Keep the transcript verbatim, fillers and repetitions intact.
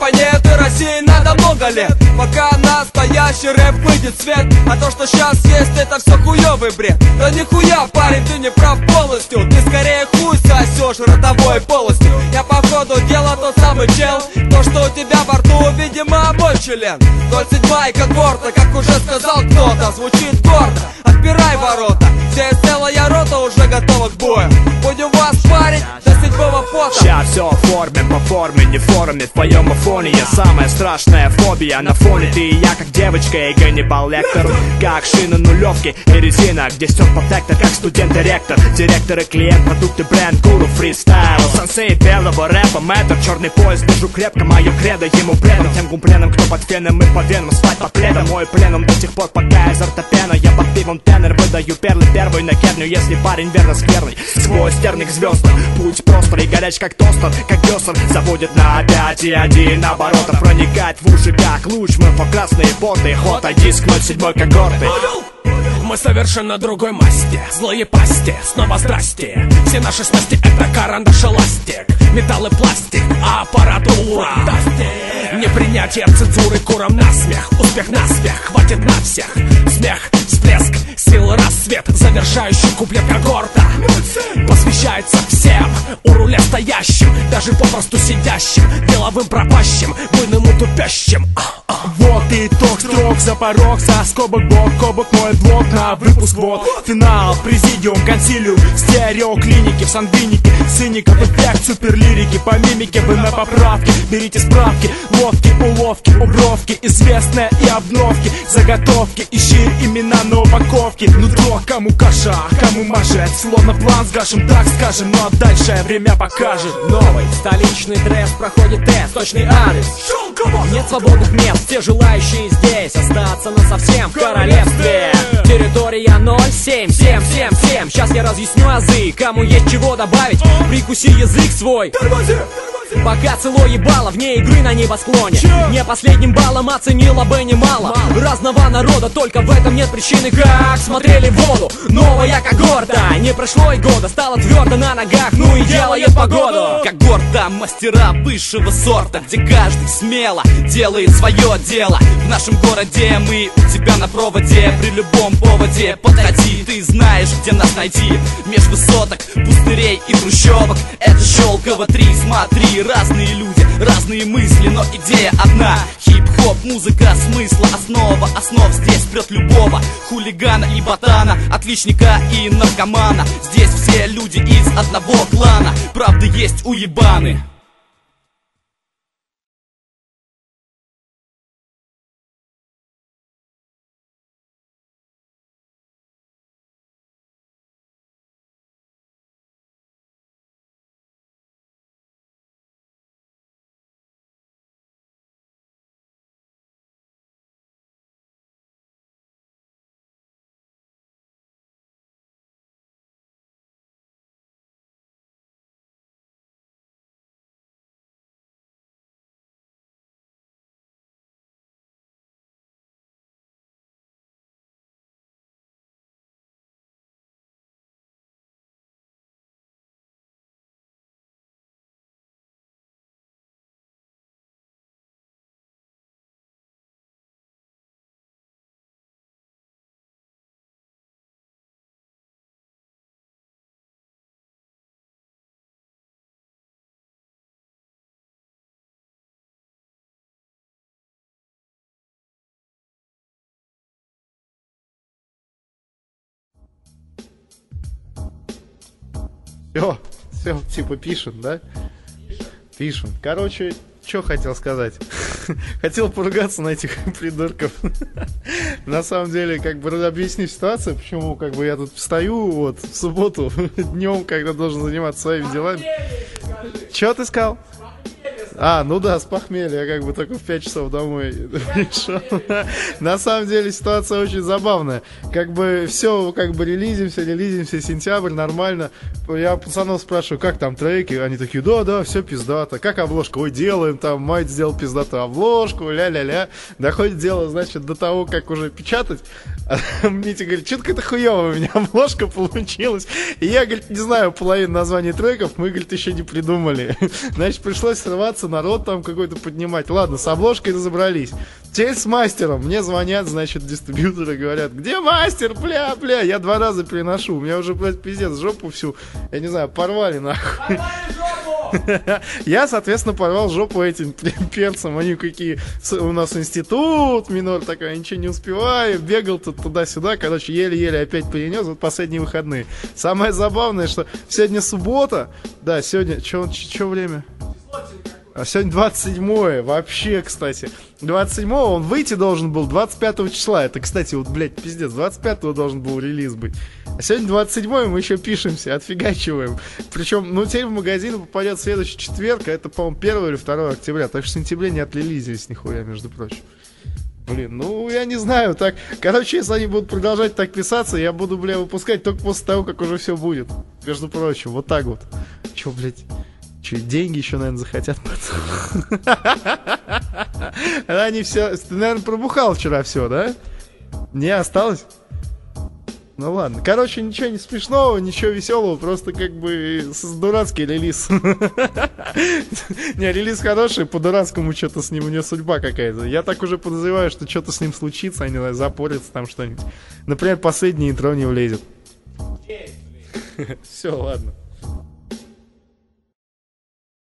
рэпа нет, и России надо много лет, пока настоящий рэп выйдет в свет. А то, что сейчас есть, это все хуёвый бред. Да нихуя, парень, ты не прав полностью. Ты скорее хуй сосёшь ротовой полостью. Я походу дела тот самый чел. То, что у тебя во рту, видимо, мой член. ноль седьмая когорта, как уже сказал кто-то, звучит гордо. Отпирай ворота, здесь целая рота уже готова к бою. Будем вас парить до седьмого пота. Сейчас все в форме, по форме, не в форуме. В твоем афоне я самая страшная фобия. На фоне ты и я, как девочка и Ганнибал Лектор. Как шины нулевки и резина, где все протектор, как студент и ректор. Директор и клиент, продукты, бренд, гуру, фристайл. Сенсей белого рэпа, мэтр, черный пояс, держу крепко, мое кредо ему предан. Тем гумпленам, кто под феном и по венам, спать по пледам. Мой пленум до тех пор, пока изо рта пена. Я под пивом тенор, выдаю перлы первый на керню. Если парень верно скверный, сквозь терник звезд. Путь простор и горяч, как тостер, как десер. Заводит на пять и один оборота. Проникает в уши, как луч, мы по красные боты. Ход, диск ноль седьмой когорты. Мы совершенно другой масти, злые пасти, снова здрасте. Все наши снасти это карандаш и ластик, металл и пластик, а аппаратура. Непринятие цензуры куром насмех, успех на смех, хватит на всех. Смех, всплеск, силы рассвет, завершающий куплет когорта. Посвящается всем, у руля стоящим, даже попросту сидящим, деловым пропащим, буйным и тупящим. Вот и итог строк за порог, со скобок бок, кобок мой блок на выпуск, вот финал, президиум, консилиум, стереоклиники в сангвинике, циников, эффект, суперлирики, по мимике вы на поправке, берите справки, ловки, уловки, убровки, известные и обновки, заготовки, ищи имена на упаковке, нутро, кому каша, кому мажет, словно план с гашем, так скажем, но дальше время покажет. Новый столичный дресс проходит тест, точный адрес, нет свободных мест, все желающие здесь остаться насовсем в королевстве. Территория ноль семь семь семь семь. Сейчас я разъясню азы, кому есть чего добавить, прикуси язык свой. Пока цело ебало вне игры на небосклоне. Не последним баллом оценила бы немало разного народа, только в этом нет причины, как смотрели в воду. Новая когорта, не прошло и года, стала твердо на ногах, ну и делает погоду. Когорта мастера высшего сорта, где каждый смело делает свое дело. В нашем городе мы у тебя на проводе, при любом поводе подходи, ты знаешь, где нас найти. Меж высоток, пустырей и трущобок, это Щелково три, смотри. Разные люди, разные мысли, но идея одна. Хип-хоп, музыка, смысла, основа основ. Здесь прет любого хулигана и ботана, отличника и наркомана. Здесь все люди из одного клана, правда есть уебаны. Все, все, типа пишем, да? Пишем. Короче, что хотел сказать? Хотел поругаться на этих придурков. На самом деле, как бы объяснить ситуацию, почему как бы я тут встаю вот в субботу днем, когда должен заниматься своими делами. Че ты сказал? А, ну да, с похмелья, я как бы только в пять часов домой пришел. На самом деле ситуация очень забавная. Как бы все, как бы релизимся, релизимся, сентябрь, нормально. Я пацанов спрашиваю, как там треки? Они такие, да, да, все пиздато. Как обложка? Ой, делаем там, Майт сделал пиздатую обложку, ля-ля-ля. Доходит дело, значит, до того, как уже печатать. А Митя говорит, что-то какая-то хуёвая у меня обложка получилась. И я, говорит, не знаю половину названий треков, мы, говорит, еще не придумали. Значит, пришлось срываться собираться, народ там какой-то поднимать. Ладно, с обложкой разобрались. Теперь с мастером. Мне звонят, значит, дистрибьюторы, говорят, где мастер, бля, бля. Я два раза переношу. У меня уже, блядь, пиздец, жопу всю, я не знаю, порвали нахуй. Я, соответственно, порвал жопу этим перцам. Они какие... У нас институт, минор такой, я ничего не успеваю. Бегал тут туда-сюда. Короче, еле-еле опять перенес. Вот последние выходные. Самое забавное, что сегодня суббота. Да, сегодня... Че время? А сегодня двадцать седьмое. Вообще, кстати. двадцать седьмого он выйти должен был двадцать пятого числа. Это, кстати, вот, блядь, пиздец. двадцать пятого должен был релиз быть. А сегодня двадцать седьмое, мы еще пишемся, отфигачиваем. Причем, ну, теперь в магазин попадет следующий четверг, а это, по-моему, первого или второго октября. Так что в сентябре не отрелизились нихуя, между прочим. Блин, ну, я не знаю, так... Короче, если они будут продолжать так писаться, я буду, бля, выпускать только после того, как уже все будет. Между прочим, вот так вот. Че, блядь... Че, деньги еще, наверное, захотят, пацаны. Они все... Ты, наверное, пробухал вчера все, да? Не осталось? Ну ладно. Короче, ничего не смешного, ничего веселого, просто как бы дурацкий релиз. Не, релиз хороший, по-дурацкому что-то с ним, у него судьба какая-то. Я так уже подозреваю, что что-то с ним случится, они запорятся там что-нибудь. Например, последнее интро не влезет. Все, ладно.